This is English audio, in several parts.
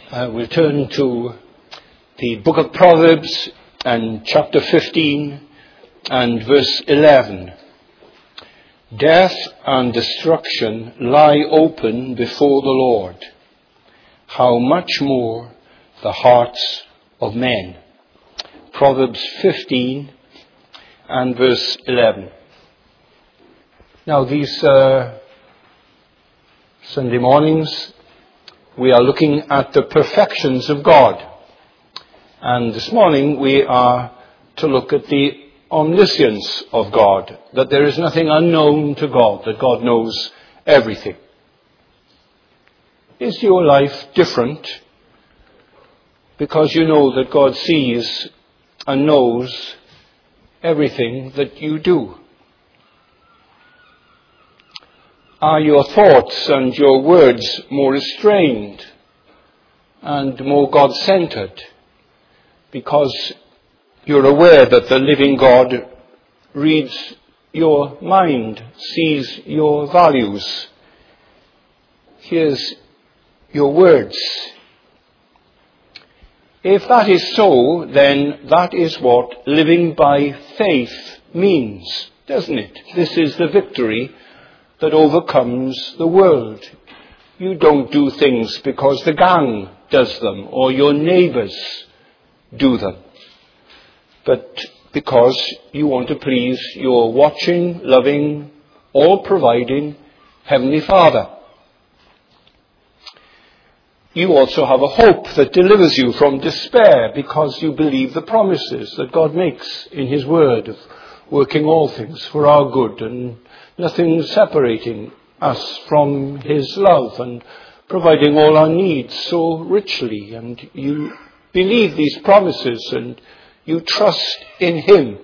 We'll turn to the book of Proverbs and chapter 15 and verse 11. Death and destruction lie open before the Lord. How much more the hearts of men. Proverbs 15 and verse 11. Now these Sunday mornings we are looking at the perfections of God. And this morning we are to look at the omniscience of God, that there is nothing unknown to God, that God knows everything. Is your life different because you know that God sees and knows everything that you do? Are your thoughts and your words more restrained and more God-centered because you're aware that the living God reads your mind, sees your values, hears your words? If that is so, then that is what living by faith means, doesn't it? This is the victory that overcomes the world. You don't do things because the gang does them or your neighbours do them, but because you want to please your watching, loving, all-providing Heavenly Father. You also have a hope that delivers you from despair because you believe the promises that God makes in His Word of working all things for our good and nothing separating us from His love and providing all our needs so richly. And you believe these promises and you trust in Him.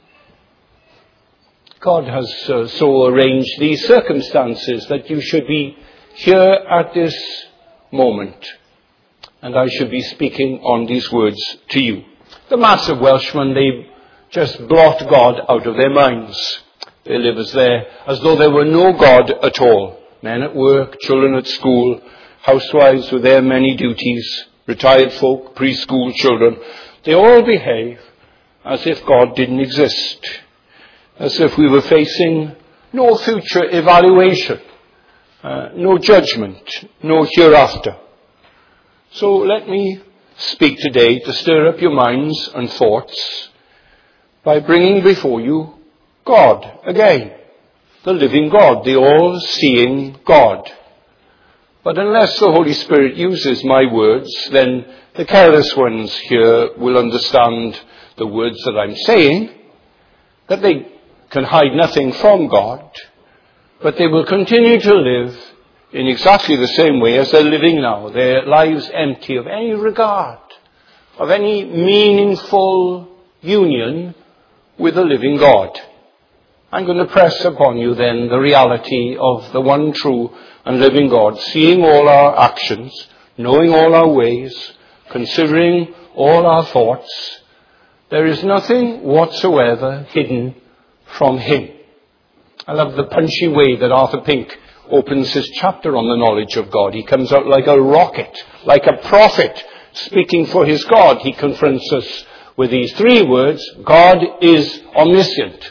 God has so arranged these circumstances that you should be here at this moment. And I should be speaking on these words to you. The mass of Welshmen, they just blot God out of their minds. They live as though there were no God at all. Men at work, children at school, housewives with their many duties, retired folk, preschool children. They all behave as if God didn't exist. As if we were facing no future evaluation, no judgment, no hereafter. So let me speak today to stir up your minds and thoughts by bringing before you God again, the living God, the all-seeing God. But unless the Holy Spirit uses my words, then the careless ones here will understand the words that I'm saying, that they can hide nothing from God, but they will continue to live in exactly the same way as they're living now, their lives empty of any regard, of any meaningful union with the living God. I'm going to press upon you then the reality of the one true and living God, seeing all our actions, knowing all our ways, considering all our thoughts. There is nothing whatsoever hidden from Him. I love the punchy way that Arthur Pink opens his chapter on the knowledge of God. He comes out like a rocket, like a prophet speaking for his God. He confronts us with these three words: God is omniscient.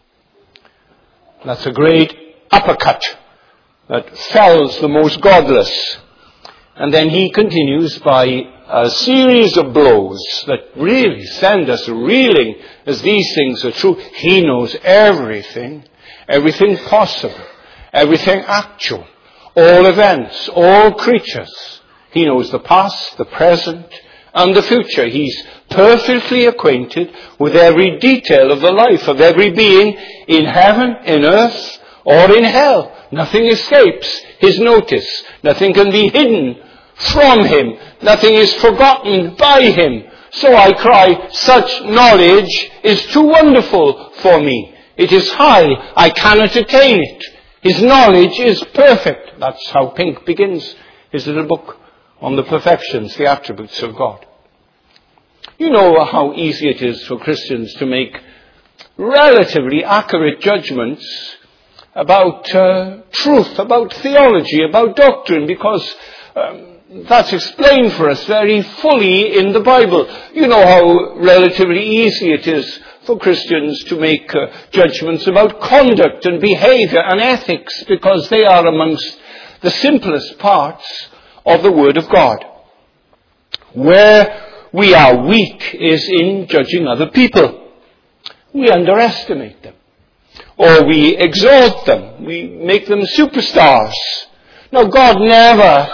That's a great uppercut that fells the most godless. And then he continues by a series of blows that really send us reeling as these things are true. He knows everything, everything possible, everything actual, all events, all creatures. He knows the past, the present, and the future. He's perfectly acquainted with every detail of the life of every being in heaven, in earth, or in hell. Nothing escapes His notice. Nothing can be hidden from Him. Nothing is forgotten by Him. So I cry, such knowledge is too wonderful for me. It is high. I cannot attain it. His knowledge is perfect. That's how Pink begins his little book on the perfections, the attributes of God. You know how easy it is for Christians to make relatively accurate judgments about truth, about theology, about doctrine, because that's explained for us very fully in the Bible. You know how relatively easy it is for Christians to make judgments about conduct and behavior and ethics, because they are amongst the simplest parts of the Word of God. Where we are weak is in judging other people. We underestimate them, or we exalt them. We make them superstars. Now, God never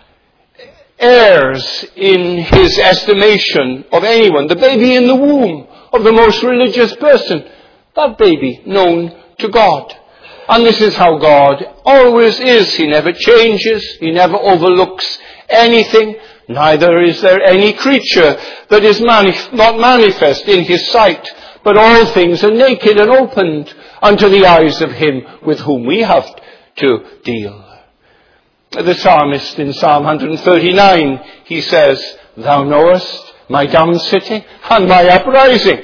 errs in his estimation of anyone. The baby in the womb of the most religious person, that baby known to God. And this is how God always is. He never changes. He never overlooks anything. Neither is there any creature that is not manifest in his sight, but all things are naked and opened unto the eyes of him with whom we have to deal. The psalmist in Psalm 139, he says, Thou knowest my down sitting and my uprising.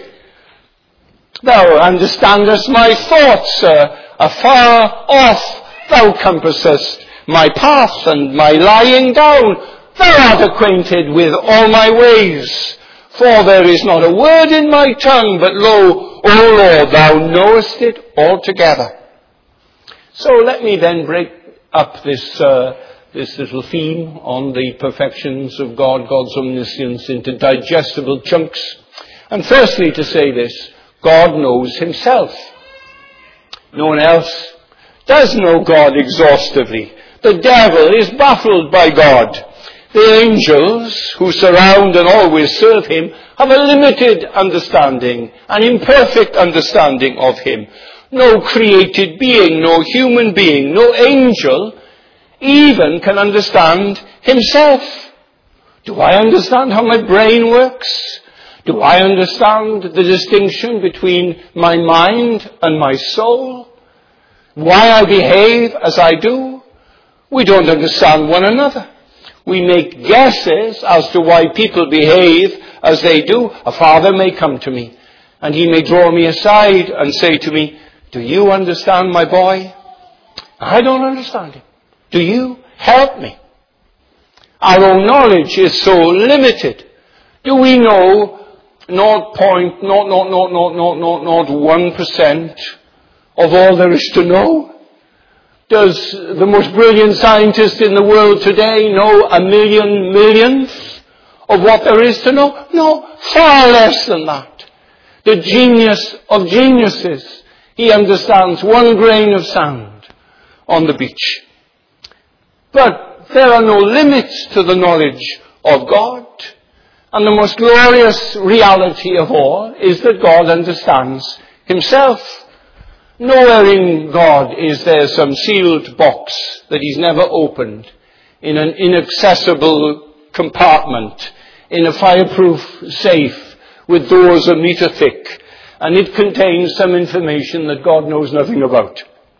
Thou understandest my thoughts afar off. Thou compassest my path and my lying down. Thou art acquainted with all my ways. For there is not a word in my tongue, but lo, O Lord, thou knowest it altogether. So let me then break up this little theme on the perfections of God, God's omniscience, into digestible chunks. And firstly to say this, God knows himself. No one else does know God exhaustively. The devil is baffled by God. The angels who surround and always serve him have a limited understanding, an imperfect understanding of him. No created being, no human being, no angel even can understand himself. Do I understand how my brain works? Do I understand the distinction between my mind and my soul? Why I behave as I do? We don't understand one another. We make guesses as to why people behave as they do. A father may come to me and he may draw me aside and say to me, Do you understand my boy? I don't understand him. Do you? Help me. Our own knowledge is so limited. Do we know 0.00001% of all there is to know? Does the most brilliant scientist in the world today know a millionth of what there is to know? No, far less than that. The genius of geniuses, he understands 1 grain of sand on the beach. But there are no limits to the knowledge of God. And the most glorious reality of all is that God understands himself. Nowhere in God is there some sealed box that he's never opened in an inaccessible compartment, in a fireproof safe with doors a meter thick, and it contains some information that God knows nothing about.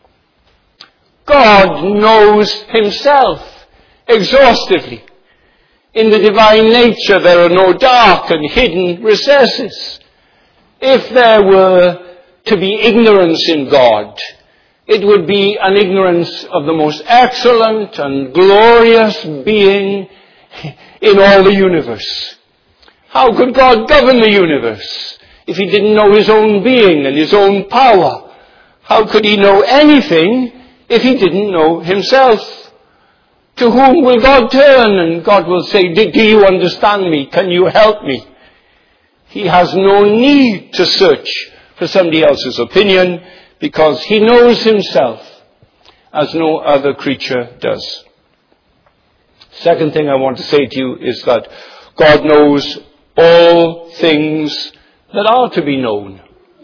God knows himself exhaustively. In the divine nature there are no dark and hidden recesses. If there were to be ignorance in God, it would be an ignorance of the most excellent and glorious being in all the universe. How could God govern the universe if he didn't know his own being and his own power? How could he know anything if he didn't know himself? To whom will God turn? And God will say, do you understand me? Can you help me? He has no need to search for somebody else's opinion, because he knows himself as no other creature does. Second thing I want to say to you is that God knows all things that are to be known.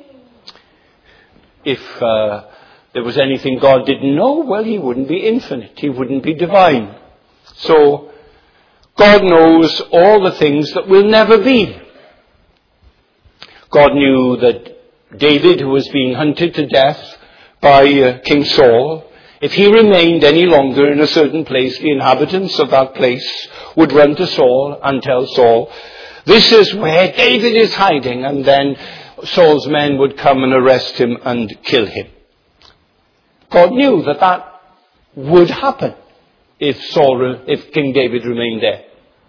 If there was anything God didn't know, well, he wouldn't be infinite. He wouldn't be divine. So God knows all the things that will never be. God knew that David, who was being hunted to death by King Saul, if he remained any longer in a certain place, the inhabitants of that place would run to Saul and tell Saul, this is where David is hiding, and then Saul's men would come and arrest him and kill him. God knew that that would happen if King David remained there.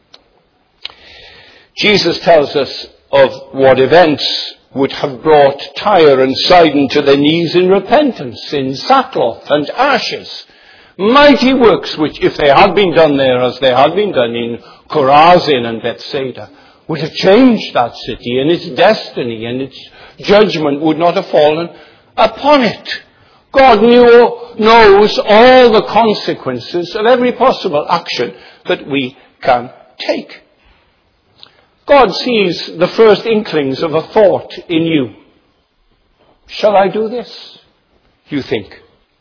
Jesus tells us of what events would have brought Tyre and Sidon to their knees in repentance, in sackcloth and ashes. Mighty works which, if they had been done there as they had been done in Chorazin and Bethsaida, would have changed that city and its destiny, and its judgment would not have fallen upon it. God knows all the consequences of every possible action that we can take. God sees the first inklings of a thought in you. Shall I do this? You think.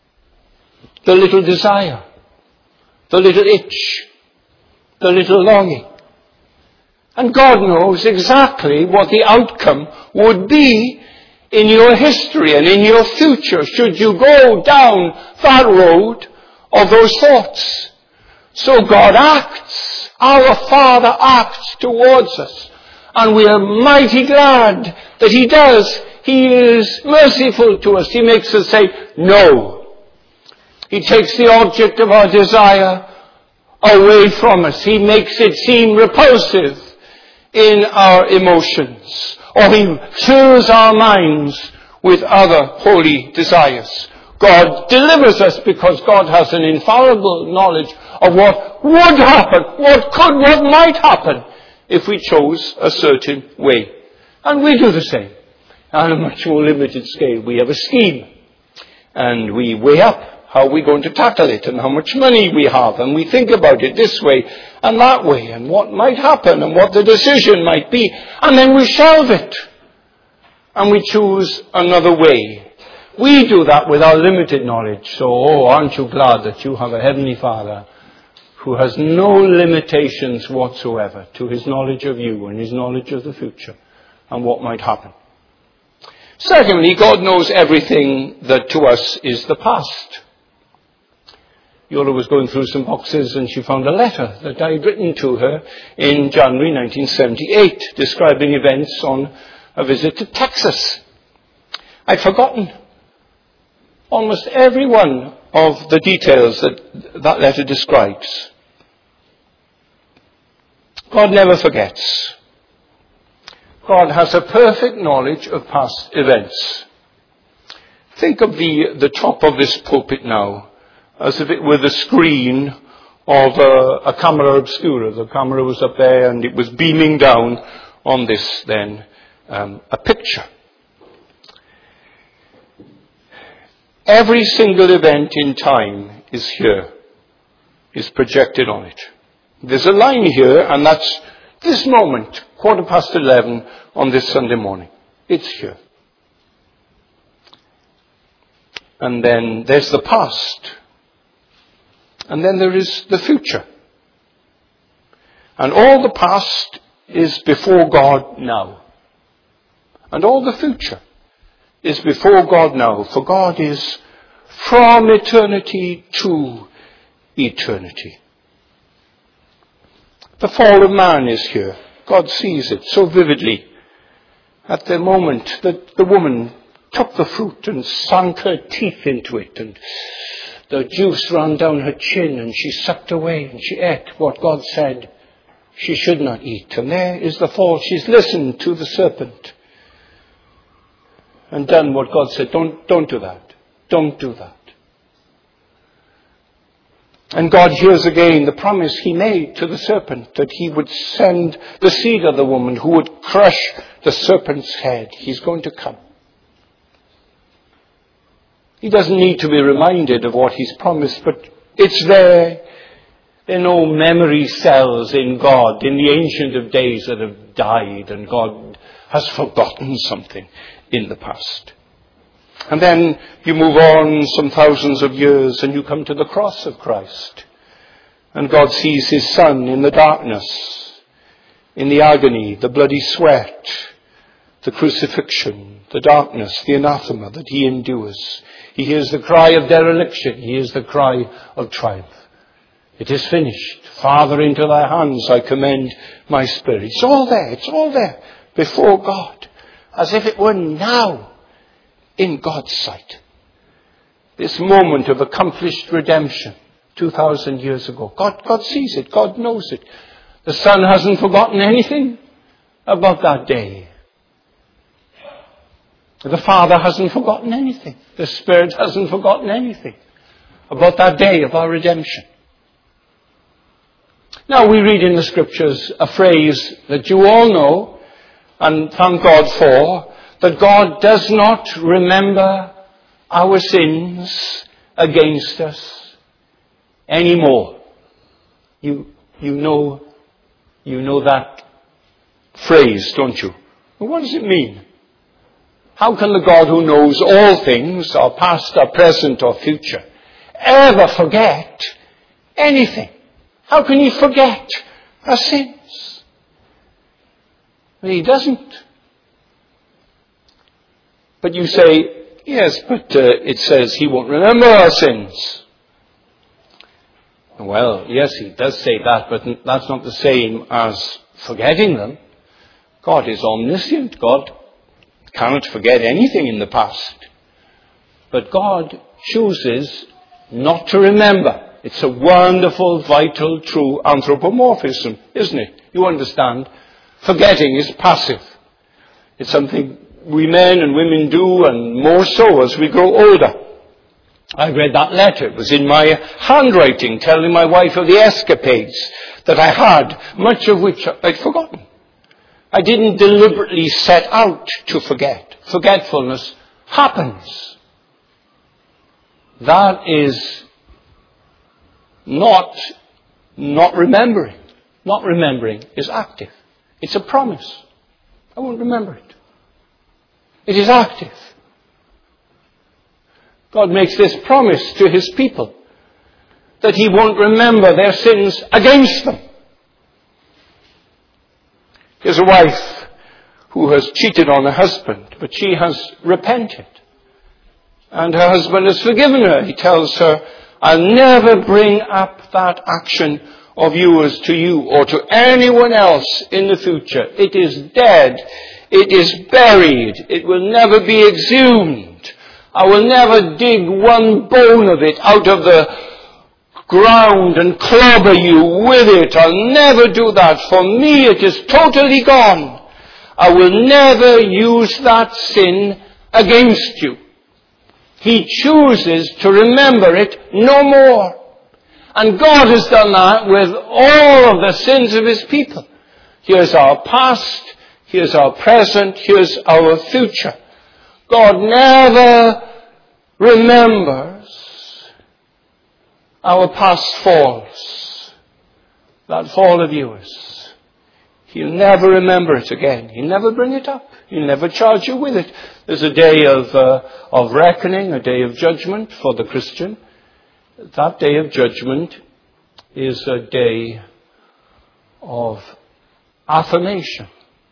The little desire, the little itch, the little longing. And God knows exactly what the outcome would be in your history and in your future should you go down that road of those thoughts. So God acts. Our Father acts towards us. And we are mighty glad that He does. He is merciful to us. He makes us say, no. He takes the object of our desire away from us. He makes it seem repulsive in our emotions. Or He fills our minds with other holy desires. God delivers us because God has an infallible knowledge of what would happen, what might happen if we chose a certain way. And we do the same. On a much more limited scale, we have a scheme. And we weigh up how we're going to tackle it and how much money we have. And we think about it this way and that way and what might happen and what the decision might be. And then we shelve it. And we choose another way. We do that with our limited knowledge. So, aren't you glad that you have a Heavenly Father who has no limitations whatsoever to His knowledge of you and His knowledge of the future and what might happen. Secondly, God knows everything that to us is the past. Yola was going through some boxes and she found a letter that I had written to her in January 1978 describing events on a visit to Texas. I'd forgotten almost every one of the details that letter describes. God never forgets. God has a perfect knowledge of past events. Think of the top of this pulpit now as if it were the screen of a camera obscura. The camera was up there and it was beaming down on this then, a picture. Every single event in time is here, is projected on it. There's a line here, and that's this moment, 11:15 on this Sunday morning. It's here. And then there's the past. And then there is the future. And all the past is before God now. And all the future is before God now, for God is from eternity to eternity. The fall of man is here. God sees it so vividly. At the moment that the woman took the fruit and sank her teeth into it, and the juice ran down her chin, and she sucked away, and she ate what God said she should not eat. And there is the fall. She's listened to the serpent and done what God said. Don't do that. Don't do that. And God hears again the promise He made to the serpent that He would send the seed of the woman who would crush the serpent's head. He's going to come. He doesn't need to be reminded of what He's promised, but it's there. There are no memory cells in God, in the Ancient of Days, that have died, and God has forgotten something in the past. And then you move on some thousands of years and you come to the cross of Christ. And God sees His Son in the darkness, in the agony, the bloody sweat, the crucifixion, the darkness, the anathema that He endures. He hears the cry of dereliction. He hears the cry of triumph. It is finished. Father, into thy hands I commend my spirit. It's all there. It's all there before God, as if it were now in God's sight. This moment of accomplished redemption 2,000 years ago. God sees it. God knows it. The Son hasn't forgotten anything about that day. The Father hasn't forgotten anything. The Spirit hasn't forgotten anything about that day of our redemption. Now we read in the Scriptures a phrase that you all know, and thank God for, that God does not remember our sins against us anymore. You know that phrase, don't you? Well, what does it mean? How can the God who knows all things, our past, our present, or future, ever forget anything? How can he forget our sins? Well, he doesn't. But you say, yes, but it says he won't remember our sins. Well, yes, he does say that, but that's not the same as forgetting them. God is omniscient. God cannot forget anything in the past. But God chooses not to remember. It's a wonderful, vital, true anthropomorphism, isn't it? You understand? Forgetting is passive. It's something we men and women do, and more so as we grow older. I read that letter. It was in my handwriting, telling my wife of the escapades that I had, much of which I'd forgotten. I didn't deliberately set out to forget. Forgetfulness happens. That is not remembering. Not remembering is active. It's a promise. I won't remember it. It is active. God makes this promise to his people that he won't remember their sins against them. Here's a wife who has cheated on her husband, but she has repented. And her husband has forgiven her. He tells her, I'll never bring up that action of yours to you or to anyone else in the future. It is dead. It is buried. It will never be exhumed. I will never dig one bone of it out of the ground and clobber you with it. I'll never do that. For me, it is totally gone. I will never use that sin against you. He chooses to remember it no more. And God has done that with all of the sins of his people. Here's our past. Here's our present. Here's our future. God never remembers our past falls. That fall of yours. He'll never remember it again. He'll never bring it up. He'll never charge you with it. There's a day of reckoning, a day of judgment for the Christian. That day of judgment is a day of affirmation.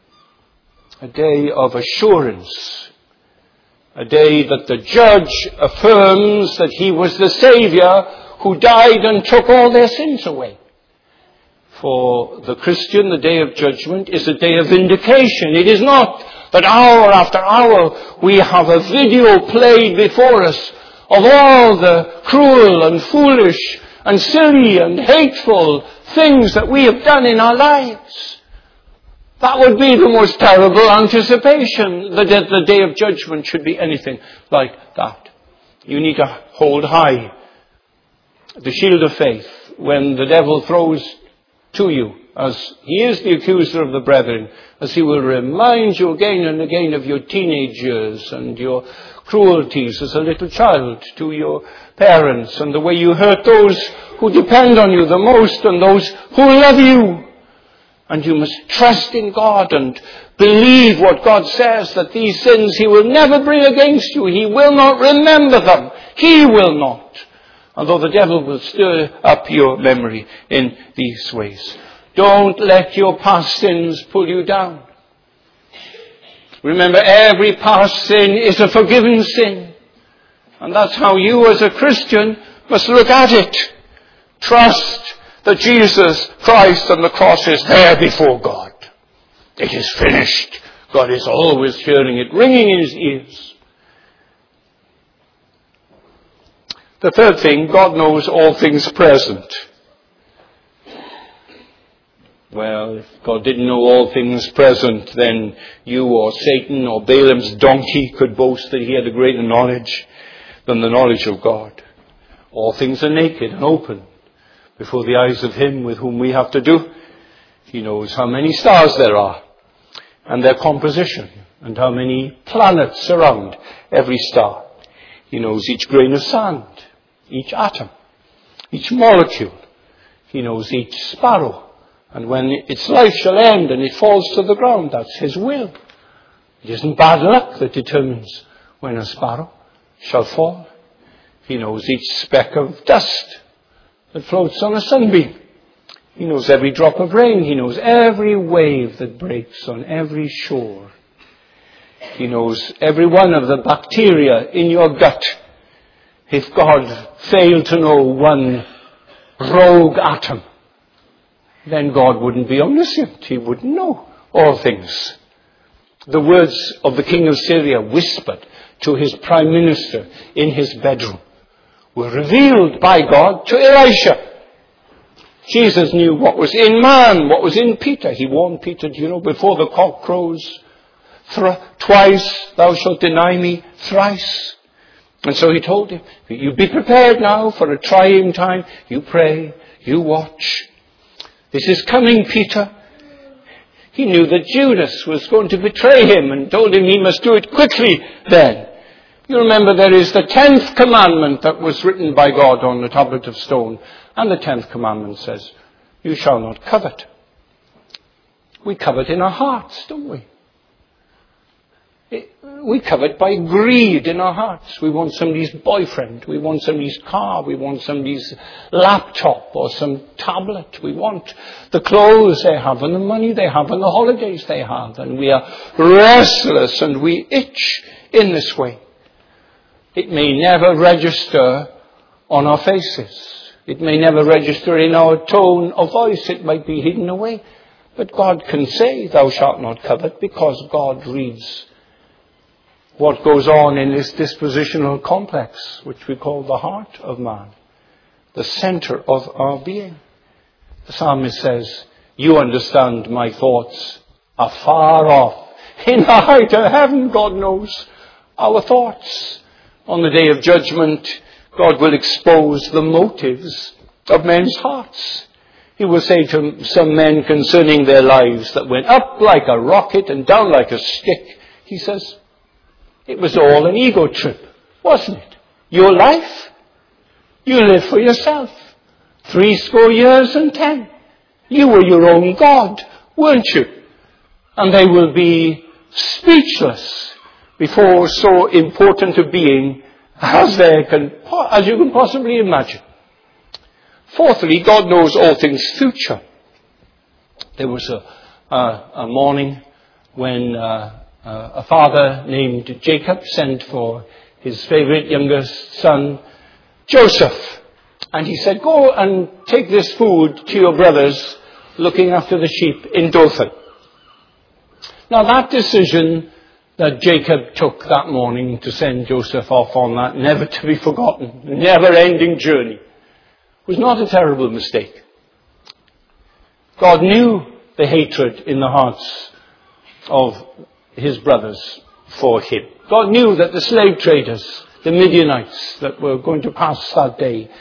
A day of assurance. A day that the judge affirms that he was the Saviour who died and took all their sins away. For the Christian, the day of judgment is a day of vindication. It is not that hour after hour we have a video played before us of all the cruel and foolish and silly and hateful things that we have done in our lives. That would be the most terrible anticipation, that the day of judgment should be anything like that. You need to hold high the shield of faith when the devil throws to you, as he is the accuser of the brethren, as he will remind you again and again of your teenage years and your cruelties as a little child to your parents and the way you hurt those who depend on you the most and those who love you. And you must trust in God and believe what God says, that these sins he will never bring against you. He will not remember them. He will not. Although the devil will stir up your memory in these ways. Don't let your past sins pull you down. Remember, every past sin is a forgiven sin. And that's how you as a Christian must look at it. Trust that Jesus Christ on the cross is there before God. It is finished. God is always hearing it, ringing in his ears. The third thing, God knows all things present. Well, if God didn't know all things present, then you or Satan or Balaam's donkey could boast that he had a greater knowledge than the knowledge of God. All things are naked and open before the eyes of him with whom we have to do. He knows how many stars there are and their composition and how many planets surround every star. He knows each grain of sand, each atom, each molecule. He knows each sparrow. And when its life shall end and it falls to the ground, that's his will. It isn't bad luck that determines when a sparrow shall fall. He knows each speck of dust that floats on a sunbeam. He knows every drop of rain. He knows every wave that breaks on every shore. He knows every one of the bacteria in your gut. If God failed to know one rogue atom, then God wouldn't be omniscient. He wouldn't know all things. The words of the king of Syria whispered to his prime minister in his bedroom were revealed by God to Elisha. Jesus knew what was in man, what was in Peter. He warned Peter, before the cock crows, twice thou shalt deny me thrice. And so he told him, you be prepared now for a trying time. You pray, you watch. This is coming, Peter. He knew that Judas was going to betray him and told him he must do it quickly then. You remember there is the 10th commandment that was written by God on the tablet of stone. And the 10th commandment says, you shall not covet. We covet in our hearts, don't we? We covet by greed in our hearts. We want somebody's boyfriend. We want somebody's car. We want somebody's laptop or some tablet. We want the clothes they have and the money they have and the holidays they have. And we are restless and we itch in this way. It may never register on our faces. It may never register in our tone of voice. It might be hidden away. But God can say, thou shalt not covet, because God reads what goes on in this dispositional complex, which we call the heart of man, the center of our being. The psalmist says, you understand my thoughts are far off. In the height of heaven, God knows our thoughts. On the day of judgment, God will expose the motives of men's hearts. He will say to some men concerning their lives that went up like a rocket and down like a stick, he says, it was all an ego trip, wasn't it? Your life? You live for yourself. 80 years and 10. You were your own God, weren't you? And they will be speechless before so important a being as you can possibly imagine. Fourthly, God knows all things future. There was a morning when a father named Jacob sent for his favorite youngest son, Joseph. And he said, go and take this food to your brothers looking after the sheep in Dothan. Now that decision that Jacob took that morning to send Joseph off on that never to be forgotten, never-ending journey was not a terrible mistake. God knew the hatred in the hearts of his brothers for him. God knew that the slave traders, the Midianites that were going to pass that day,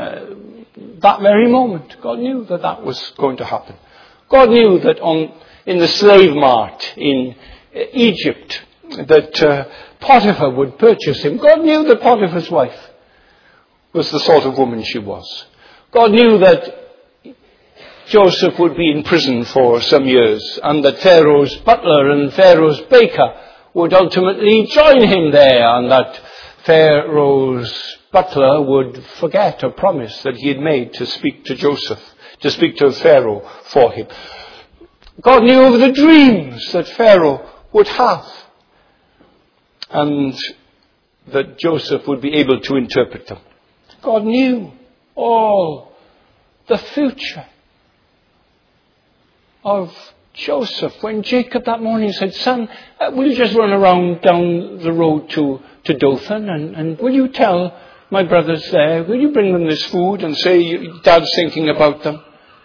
that very moment, God knew that that was going to happen. God knew that in the slave mart in Egypt that Potiphar would purchase him. God knew that Potiphar's wife was the sort of woman she was. God knew that Joseph would be in prison for some years and that Pharaoh's butler and Pharaoh's baker would ultimately join him there, and that Pharaoh's butler would forget a promise that he had made to speak to Joseph, to speak to Pharaoh for him. God knew of the dreams that Pharaoh would have and that Joseph would be able to interpret them. God knew all the future of Joseph. When Jacob that morning said, son, will you just run around down the road to Dothan and will you tell My brother's there. Will you bring them this food and say, Dad's thinking about them?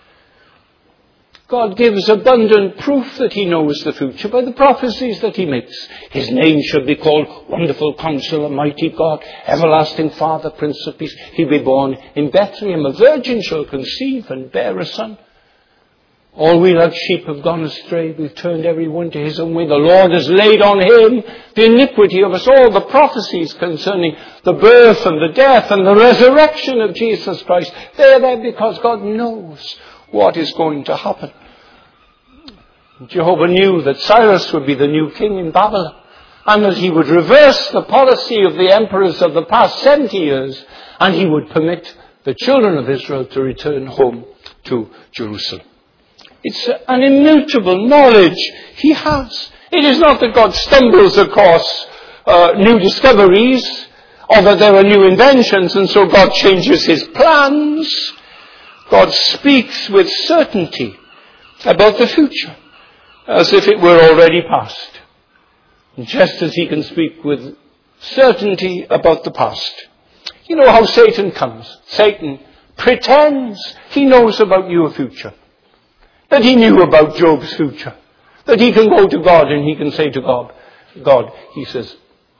God gives abundant proof that he knows the future by the prophecies that he makes. His name shall be called Wonderful Counselor, Mighty God, Everlasting Father, Prince of Peace. He'll be born in Bethlehem. A virgin shall conceive and bear a son. All we like sheep have gone astray. We've turned every one to his own way. The Lord has laid on him the iniquity of us all. The prophecies concerning the birth and the death and the resurrection of Jesus Christ. They're there because God knows what is going to happen. Jehovah knew that Cyrus would be the new king in Babylon, and that he would reverse the policy of the emperors of the past 70 years, and he would permit the children of Israel to return home to Jerusalem. It's an immutable knowledge he has. It is not that God stumbles across new discoveries, or that there are new inventions, and so God changes his plans. God speaks with certainty about the future, as if it were already past. Just as he can speak with certainty about the past. You know how Satan comes. Satan pretends he knows about your future. That he knew about Job's future. That he can go to God and he can say to God, he says,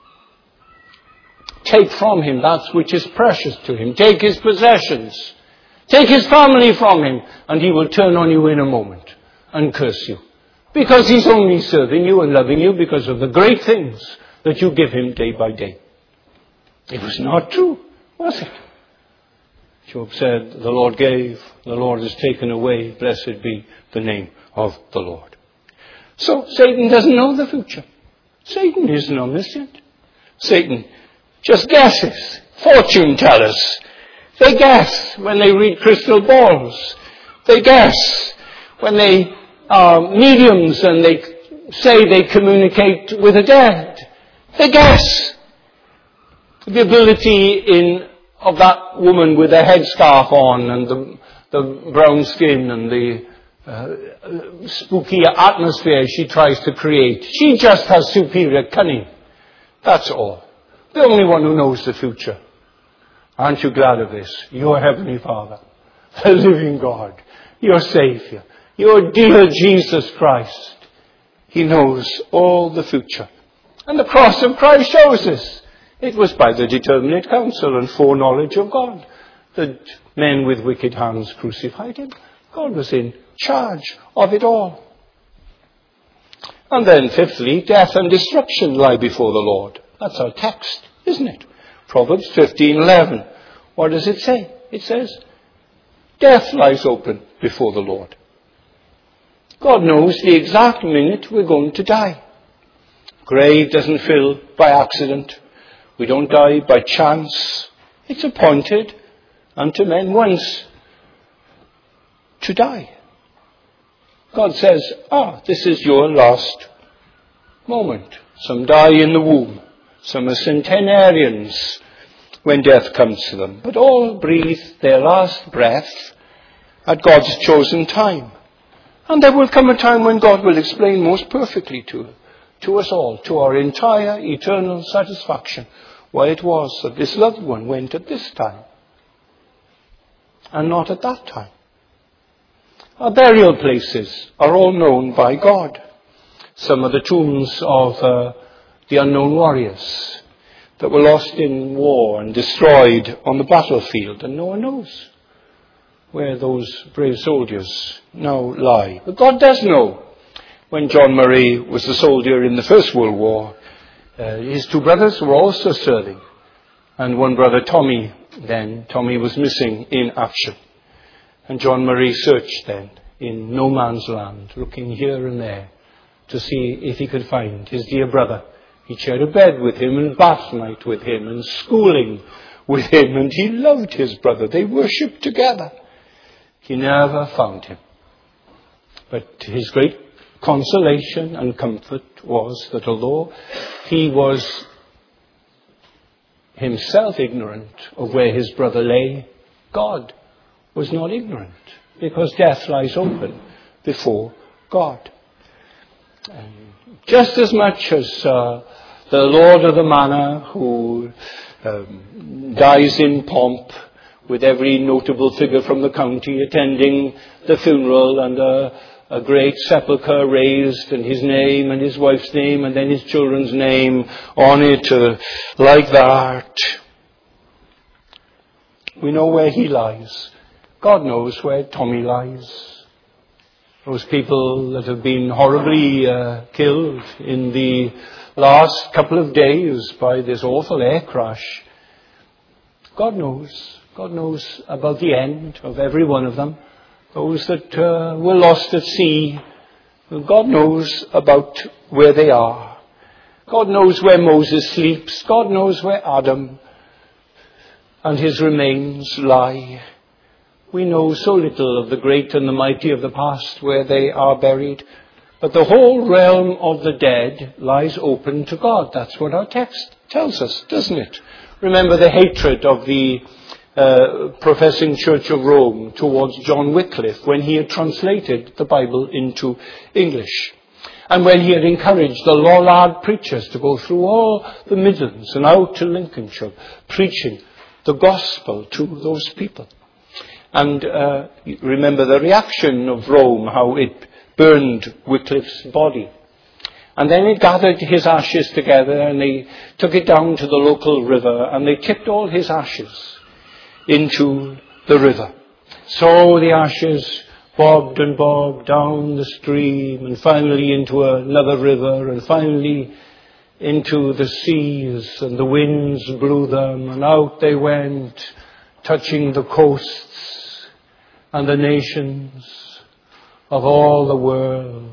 take from him that which is precious to him. Take his possessions. Take his family from him. And he will turn on you in a moment and curse you. Because he's only serving you and loving you because of the great things that you give him day by day. It was not true, was it? Job said, the Lord gave, the Lord has taken away, blessed be the name of the Lord. So Satan doesn't know the future. Satan isn't omniscient. Satan just guesses. Fortune tellers. They guess when they read crystal balls. They guess when they are mediums and they say they communicate with the dead. They guess. The ability of that woman with a headscarf on and the brown skin and the spooky atmosphere she tries to create. She just has superior cunning. That's all. The only one who knows the future. Aren't you glad of this? Your Heavenly Father, the living God, your Saviour, your dear Jesus Christ. He knows all the future. And the cross of Christ shows us. It was by the determinate counsel and foreknowledge of God that men with wicked hands crucified him. God was in charge of it all. And then fifthly, death and destruction lie before the Lord. That's our text, isn't it? Proverbs 15:11. What does it say? It says, death lies open before the Lord. God knows the exact minute we're going to die. Grave doesn't fill by accident. We don't die by chance. It's appointed unto men once to die. God says, this is your last moment. Some die in the womb. Some are centenarians when death comes to them. But all breathe their last breath at God's chosen time. And there will come a time when God will explain most perfectly to us all, to our entire eternal satisfaction, why it was that this loved one went at this time and not at that time. Our burial places are all known by God. Some are the tombs of the unknown warriors that were lost in war and destroyed on the battlefield, and no one knows where those brave soldiers now lie. But God does know. When John Murray was a soldier in the First World War, his two brothers were also serving. And one brother, Tommy, was missing in action. And John Murray searched then in no man's land, looking here and there to see if he could find his dear brother. He shared a bed with him and bath night with him and schooling with him, and he loved his brother. They worshipped together. He never found him. But his great consolation and comfort was that although he was himself ignorant of where his brother lay, God was not ignorant, because death lies open before God. And just as much as the Lord of the Manor, who dies in pomp, with every notable figure from the county attending the funeral, and a great sepulchre raised, and his name and his wife's name and then his children's name on it, like that. We know where he lies. God knows where Tommy lies. Those people that have been horribly killed in the last couple of days by this awful air crash. God knows. God knows about the end of every one of them. Those that were lost at sea. God knows about where they are. God knows where Moses sleeps. God knows where Adam and his remains lie. We know so little of the great and the mighty of the past, where they are buried. But the whole realm of the dead lies open to God. That's what our text tells us, doesn't it? Remember the hatred of the professing Church of Rome towards John Wycliffe when he had translated the Bible into English. And when he had encouraged the Lollard preachers to go through all the Midlands and out to Lincolnshire, preaching the gospel to those people. And remember the reaction of Rome, how it burned Wycliffe's body. And then it gathered his ashes together and they took it down to the local river and they tipped all his ashes into the river. So the ashes bobbed and bobbed down the stream and finally into another river and finally into the seas, and the winds blew them and out they went, touching the coasts and the nations of all the world.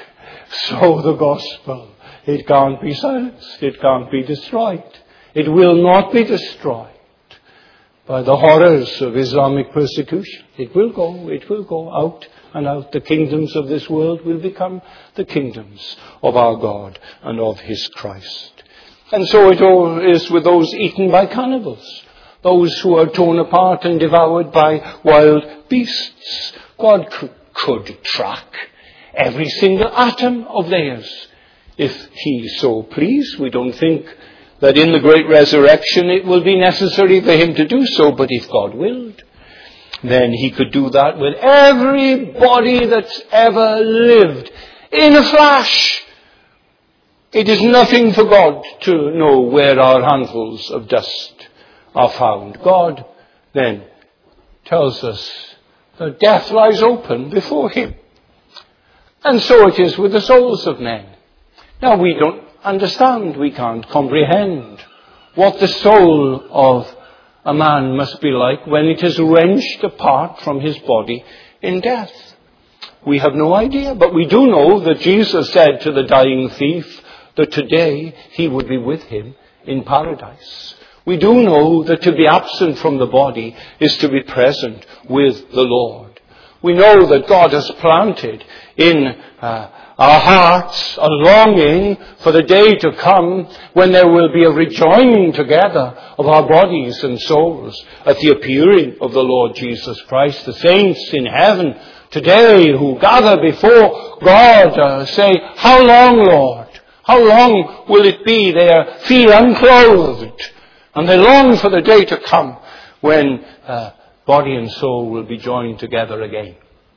So the gospel, it can't be silenced, it can't be destroyed. It will not be destroyed by the horrors of Islamic persecution. It will go out and out. The kingdoms of this world will become the kingdoms of our God and of his Christ. And so it all is with those eaten by cannibals, those who are torn apart and devoured by wild beasts. God could track every single atom of theirs if he so pleased. We don't think that in the great resurrection it will be necessary for him to do so, but if God willed, then he could do that with everybody that's ever lived in a flash. It is nothing for God to know where our handfuls of dust are found. God then tells us that death lies open before him. And so it is with the souls of men. Now we don't understand, we can't comprehend what the soul of a man must be like when it is wrenched apart from his body in death. We have no idea, but we do know that Jesus said to the dying thief that today he would be with him in paradise. We do know that to be absent from the body is to be present with the Lord. We know that God has planted in our hearts a longing for the day to come when there will be a rejoining together of our bodies and souls at the appearing of the Lord Jesus Christ. The saints in heaven today who gather before God say, "How long, Lord? How long will it be?" Their feet unclothed, and they long for the day to come when body and soul will be joined together again.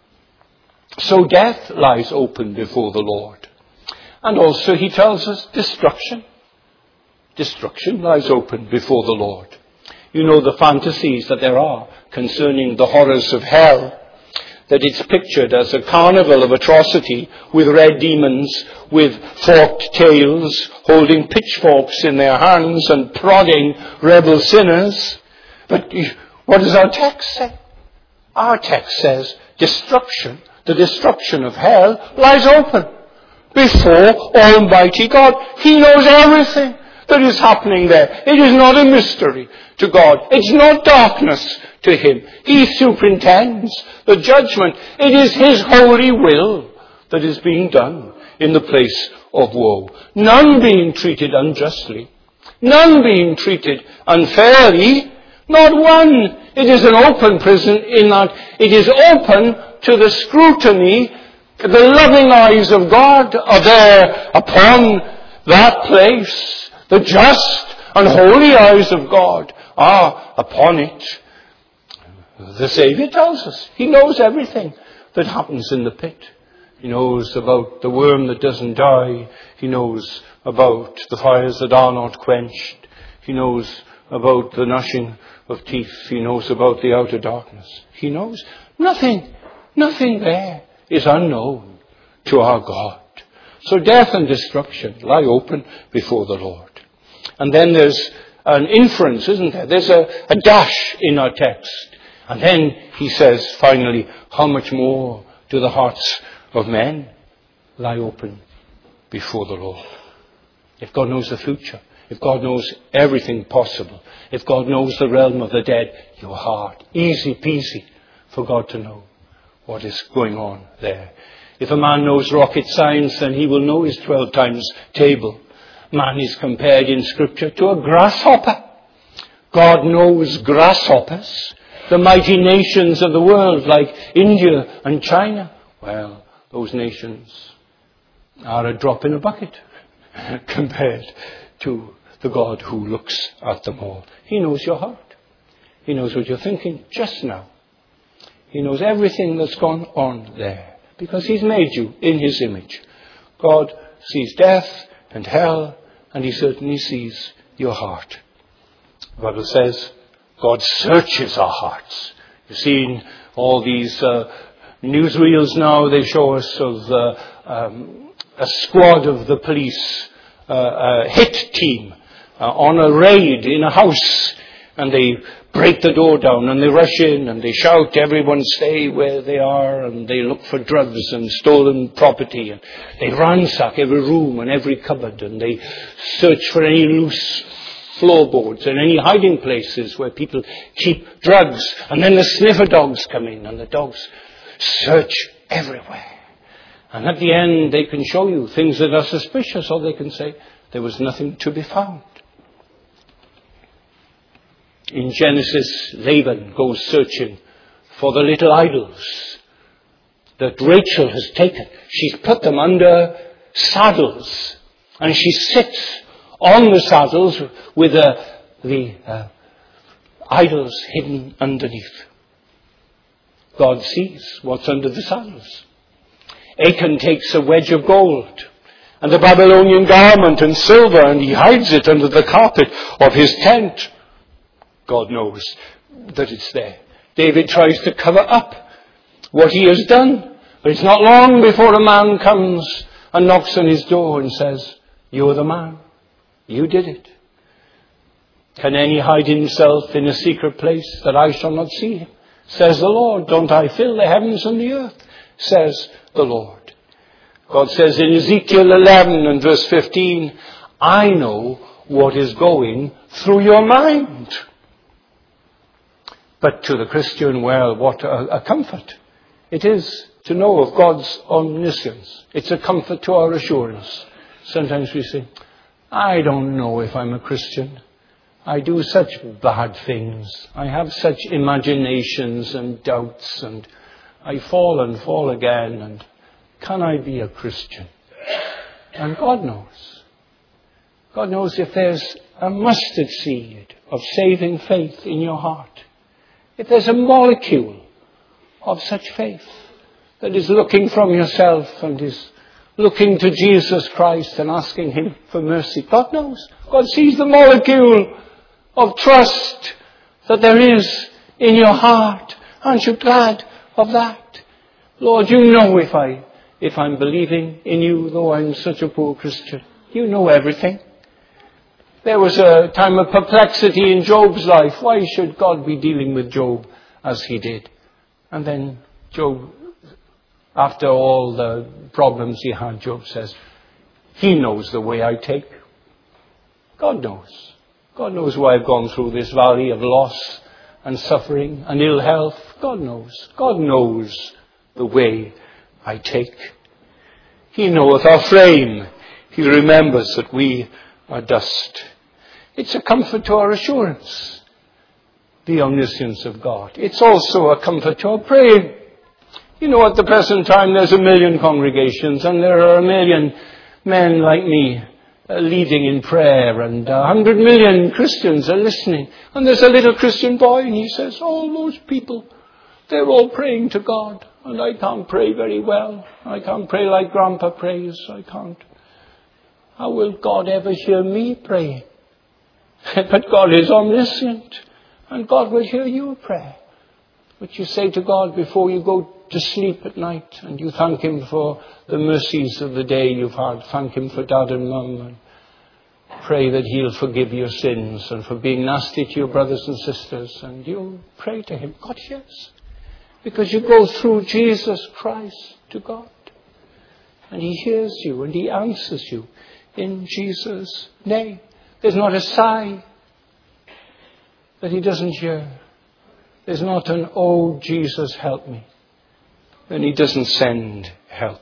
So death lies open before the Lord. And also he tells us destruction. Destruction lies open before the Lord. You know the fantasies that there are concerning the horrors of hell, that it's pictured as a carnival of atrocity with red demons with forked tails, holding pitchforks in their hands and prodding rebel sinners. But what does our text say? Our text says destruction. The destruction of hell lies open before Almighty God. He knows everything that is happening there. It is not a mystery to God. It's not darkness to him. He superintends the judgment. It is his holy will that is being done in the place of woe. None being treated unjustly. None being treated unfairly. Not one. It is an open prison in that it is open to the scrutiny. The loving eyes of God are there upon that place. The just and holy eyes of God are upon it. The Saviour tells us he knows everything that happens in the pit. He knows about the worm that doesn't die. He knows about the fires that are not quenched. He knows about the gnashing of teeth. He knows about the outer darkness. He knows nothing there is unknown to our God. So death and destruction lie open before the Lord. And then there's an inference, isn't there? There's a dash in our text. And then he says, finally, how much more do the hearts of men lie open before the Lord? If God knows the future, if God knows everything possible, if God knows the realm of the dead, your heart, easy peasy for God to know what is going on there. If a man knows rocket science, then he will know his 12 times table. Man is compared in Scripture to a grasshopper. God knows grasshoppers. The mighty nations of the world like India and China, well, those nations are a drop in a bucket compared to the God who looks at them all. He knows your heart. He knows what you're thinking just now. He knows everything that's gone on there because he's made you in his image. God sees death and hell, and he certainly sees your heart. The Bible says God searches our hearts. You've seen all these newsreels now. They show us of a squad of the police, a hit team, on a raid in a house. And they break the door down and they rush in and they shout, everyone stay where they are, and they look for drugs and stolen property, and they ransack every room and every cupboard, and they search for any loose floorboards and any hiding places where people keep drugs. And then the sniffer dogs come in and the dogs search everywhere. And at the end they can show you things that are suspicious, or they can say there was nothing to be found. In Genesis, Laban goes searching for the little idols that Rachel has taken. She's put them under saddles, and she sits on the saddles with the idols hidden underneath. God sees what's under the saddles. Achan takes a wedge of gold and the Babylonian garment and silver, and he hides it under the carpet of his tent. God knows that it's there. David tries to cover up what he has done, but it's not long before a man comes and knocks on his door and says, "You're the man. You did it. Can any hide himself in a secret place that I shall not see him? Says the Lord. Don't I fill the heavens and the earth? Says the Lord." God says in Ezekiel 11 and verse 15, "I know what is going through your mind." But to the Christian, well, what a comfort it is to know of God's omniscience. It's a comfort to our assurance. Sometimes we say, I don't know if I'm a Christian. I do such bad things. I have such imaginations and doubts, and I fall and fall again, and can I be a Christian? And God knows. God knows if there's a mustard seed of saving faith in your heart. If there's a molecule of such faith that is looking from yourself and is looking to Jesus Christ and asking him for mercy, God knows. God sees the molecule of trust that there is in your heart. Aren't you glad of that? Lord, you know if I'm believing in you, though I'm such a poor Christian. You know everything. There was a time of perplexity in Job's life. Why should God be dealing with Job as he did? And then Job, after all the problems he had, Job says, he knows the way I take. God knows. God knows why I've gone through this valley of loss and suffering and ill health. God knows. God knows the way I take. He knoweth our frame. He remembers that we are dust. It's a comfort to our assurance, the omniscience of God. It's also a comfort to our praying. You know, at the present time there's 1 million congregations, and there are 1 million men like me leading in prayer, and 100 million Christians are listening. And there's a little Christian boy, and he says, all those people, they're all praying to God, and I can't pray very well. I can't pray like Grandpa prays. I can't. How will God ever hear me praying? But God is omniscient, and God will hear your prayer. What you say to God before you go to sleep at night, and you thank Him for the mercies of the day you've had. Thank Him for Dad and Mum, and pray that He'll forgive your sins and for being nasty to your brothers and sisters. And you'll pray to Him. God hears. Because you go through Jesus Christ to God. And He hears you and He answers you in Jesus' name. There's not a sigh that He doesn't hear. There's not an, oh, Jesus, help me. And He doesn't send help.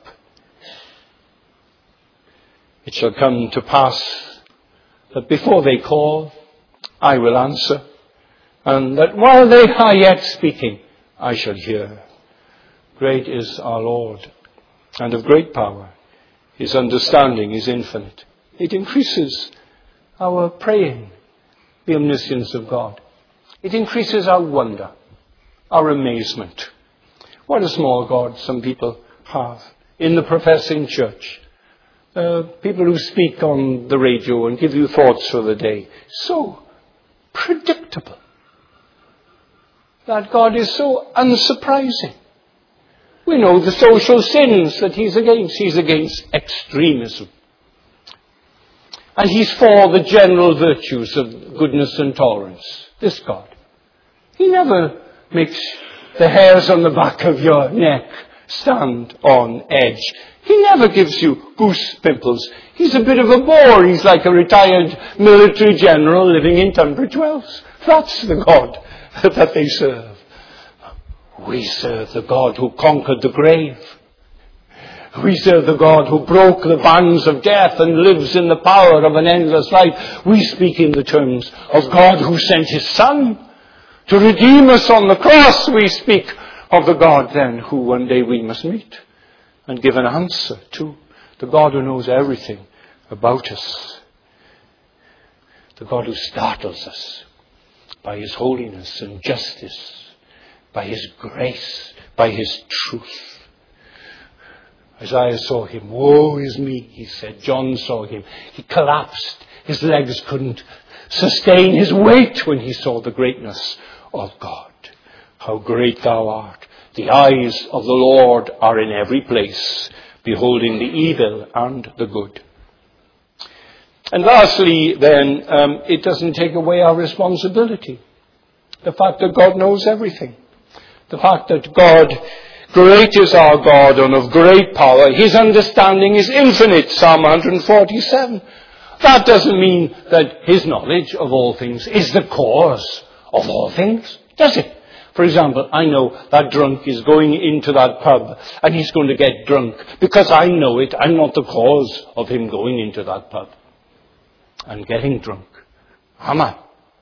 It shall come to pass that before they call, I will answer. And that while they are yet speaking, I shall hear. Great is our Lord, and of great power. His understanding is infinite. It increases our praying, the omniscience of God. It increases our wonder, our amazement. What a small God some people have in the professing church. People who speak on the radio and give you thoughts for the day. So predictable. That God is so unsurprising. We know the social sins that He's against. He's against extremism. And He's for the general virtues of goodness and tolerance. This God. He never makes the hairs on the back of your neck stand on edge. He never gives you goose pimples. He's a bit of a bore. He's like a retired military general living in Tunbridge Wells. That's the God that they serve. We serve the God who conquered the grave. We serve the God who broke the bands of death and lives in the power of an endless life. We speak in the terms of God who sent His Son to redeem us on the cross. We speak of the God then who one day we must meet and give an answer to. The God who knows everything about us. The God who startles us by His holiness and justice, by His grace, by His truth. Isaiah saw Him. Woe is me, he said. John saw Him. He collapsed. His legs couldn't sustain his weight when he saw the greatness of God. How great Thou art. The eyes of the Lord are in every place, beholding the evil and the good. And lastly, then, it doesn't take away our responsibility. The fact that God knows everything. The fact that God, great is our God and of great power. His understanding is infinite, Psalm 147. That doesn't mean that His knowledge of all things is the cause of all things, does it? For example, I know that drunk is going into that pub and he's going to get drunk. Because I know it, I'm not the cause of him going into that pub and getting drunk. Am I?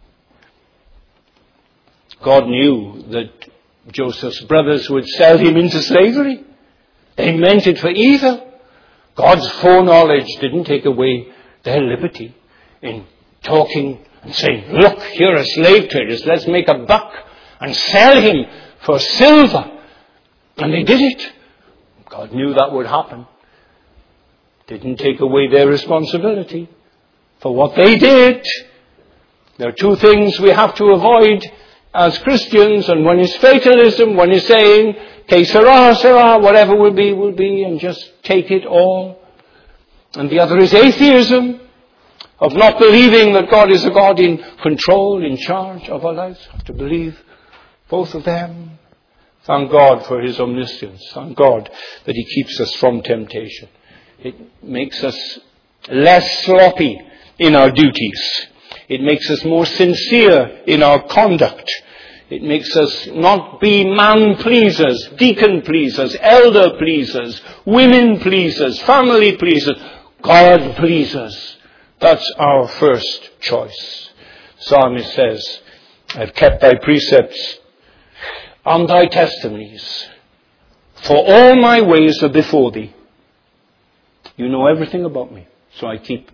God knew that Joseph's brothers would sell him into slavery. They meant it for evil. God's foreknowledge didn't take away their liberty in talking and saying, look, here are slave traders, let's make a buck and sell him for silver. And they did it. God knew that would happen. Didn't take away their responsibility for what they did. There are two things we have to avoid as Christians, and one is fatalism, one is saying, que sera, sera, whatever will be, and just take it all. And the other is atheism, of not believing that God is a God in control, in charge of our lives. We have to believe both of them. Thank God for His omniscience. Thank God that He keeps us from temptation. It makes us less sloppy in our duties. It makes us more sincere in our conduct. It makes us not be man pleasers, deacon pleasers, elder pleasers, women pleasers, family pleasers, God pleasers. That's our first choice. The psalmist says, I've kept Thy precepts and Thy testimonies, for all my ways are before Thee. You know everything about me, so I keep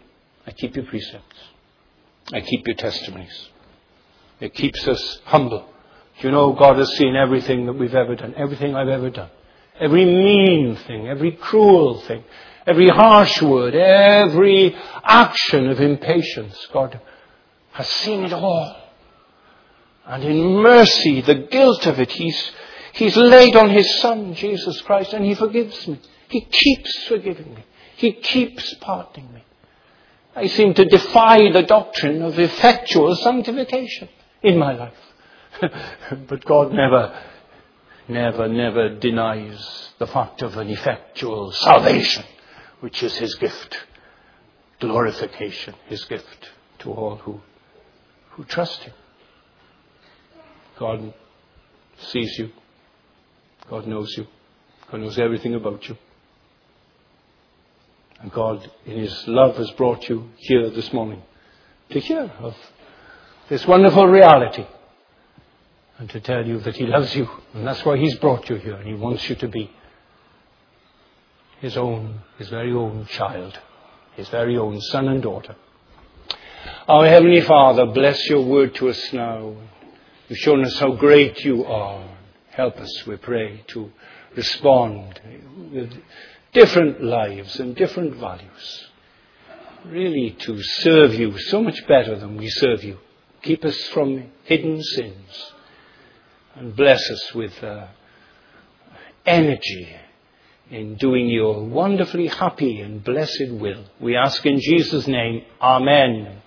I keep your precepts. I keep your testimonies. It keeps us humble. You know, God has seen everything that we've ever done, everything I've ever done. Every mean thing, every cruel thing, every harsh word, every action of impatience. God has seen it all. And in mercy, the guilt of it, He's laid on His Son, Jesus Christ, and He forgives me. He keeps forgiving me. He keeps pardoning me. I seem to defy the doctrine of effectual sanctification in my life. But God never denies the fact of an effectual salvation, which is His gift. Glorification, His gift to all who trust Him. God sees you. God knows you. God knows everything about you. And God, in His love, has brought you here this morning to hear of this wonderful reality and to tell you that He loves you. And that's why He's brought you here. And He wants you to be His very own child, His very own son and daughter. Our Heavenly Father, bless your word to us now. You've shown us how great you are. Help us, we pray, to respond with different lives and different values. Really to serve you so much better than we serve you. Keep us from hidden sins. And bless us with energy in doing your wonderfully happy and blessed will. We ask in Jesus' name, Amen.